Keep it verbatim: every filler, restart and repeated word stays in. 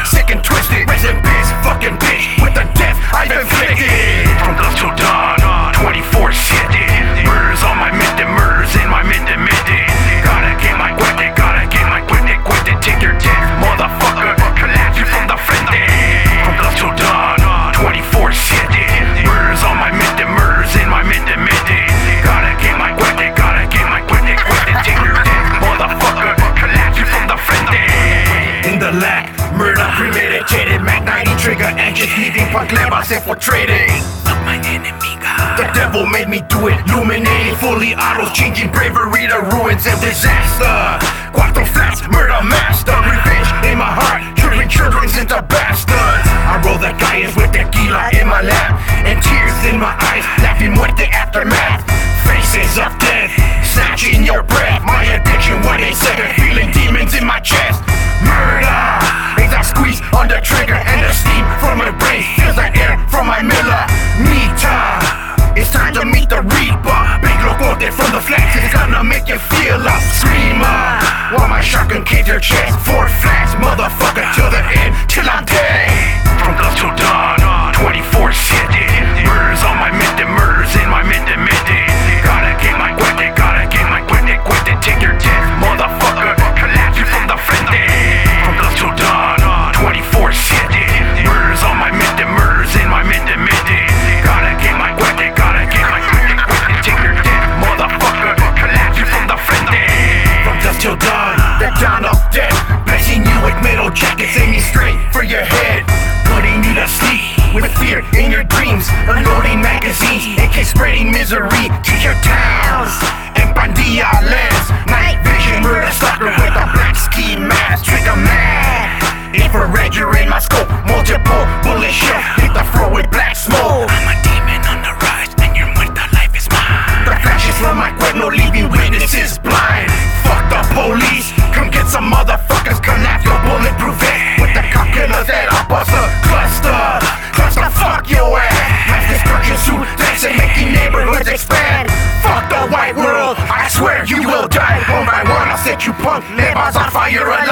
sick and twisted, resin piss, fucking bitch, with the death I've inflicted. From dusk till dawn, twenty-four seven, murders on my mente, murders in my mente, mente. Gotta get my cuete, gotta get my cuete, cuete. Take your death, motherfucker, collapse you from the frente. From dusk till dawn, twenty-four seven, murders on my mente, murders in my mente, mente. Gotta get my cuete, gotta get my cuete, cuete. Take your death, motherfucker, collapse you from the frente. In the lack, murder premeditated, Mac ninety trigger, anxious, leaving punk levas infiltrating. Fuck my enemy, God. The devil made me do it, illuminating fully autos, changing bravery to ruins and disaster. Quattro flats, murder master, revenge in my heart, turning children into bastards. I roll the galleons with tequila in my lap, and tears in my eyes, laughing with the aftermath. Faces of death, snatching your breath. My addiction, what they said, feeling demons in my chest. Murder, as I squeeze on the trigger, and the steam from my brain fills the air from my Miller meter. It's time to meet the Reaper. Big locote from the flags, it's gonna make you feel a screamer. While my shotgun cage your chest, four flats, motherfucker, till the end, till I'm dead. From dusk till dawn, twenty-four seven, murders on my mente, murders in my mente, mente. Gotta get my cuete, gotta get my cuete, cuete. Take your death, motherfucker, collapse you from the frente. From dusk till dawn, twenty-four seven, murders on my mente, murders in my mente, mente. Gotta get my cuete, gotta get my cuete, cuete. Take your death, motherfucker, collapse you from the frente. From dusk till dawn, the dawn of death, blessing you with metal jackets, aiming straight for your head, putting you to sleep with fear in your dreams, unloading magazines, A K spreading misery to your towns and Pandilla lands. Night vision, murder stalker with a black ski mask, trigger mad. Infrared, you're in my scope, multiple bullet shell, hit the floor with black smoke. I'm a demon on the rise, and your muerta life is mine. The flashes from my cuerno, leaving witnesses blind. Fuck the police, come get some motherfuckers, collapse your bulletproof vest with the cop killers that I bust a cluster. Cluster, fuck your ass. Mass destruction suit, that's it, making neighborhoods expand. Fuck the white world, I swear you will die. One by one, I'll set you punk, levas on fire.